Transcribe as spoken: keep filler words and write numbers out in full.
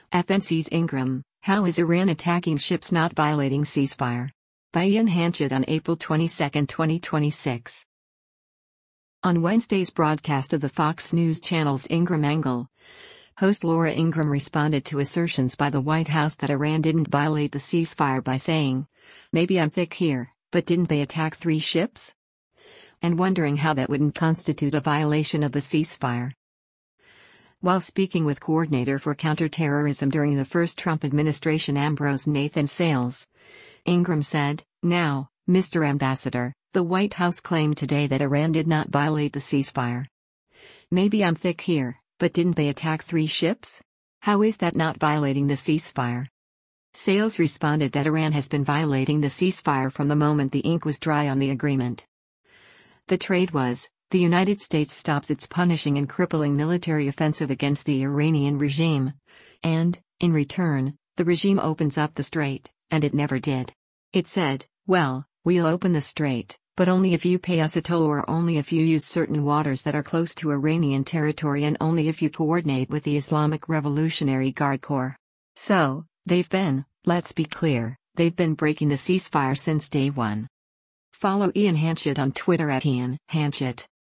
F N C's Ingram, How is Iran Attacking Ships Not Violating Ceasefire? By Ian Hanchett on April twenty-second, twenty twenty-six. On Wednesday's broadcast of the Fox News Channel's Ingram Angle, host Laura Ingraham responded to assertions by the White House that Iran didn't violate the ceasefire by saying, "Maybe I'm thick here, but didn't they attack three ships?" and wondering how that wouldn't constitute a violation of the ceasefire. While speaking with Coordinator for Counterterrorism during the first Trump administration Ambrose Nathan Sales, Ingram said, "Now, Mister Ambassador, the White House claimed today that Iran did not violate the ceasefire. Maybe I'm thick here, but didn't they attack three ships? How is that not violating the ceasefire?" Sales responded that Iran has been violating the ceasefire from the moment the ink was dry on the agreement. The trade was, the United States stops its punishing and crippling military offensive against the Iranian regime, and, in return, the regime opens up the strait, and it never did. It said, "Well, we'll open the strait, but only if you pay us a toll or only if you use certain waters that are close to Iranian territory and only if you coordinate with the Islamic Revolutionary Guard Corps." So, they've been, let's be clear, they've been breaking the ceasefire since day one. Follow Ian Hanchett on Twitter at Ian Hanchett.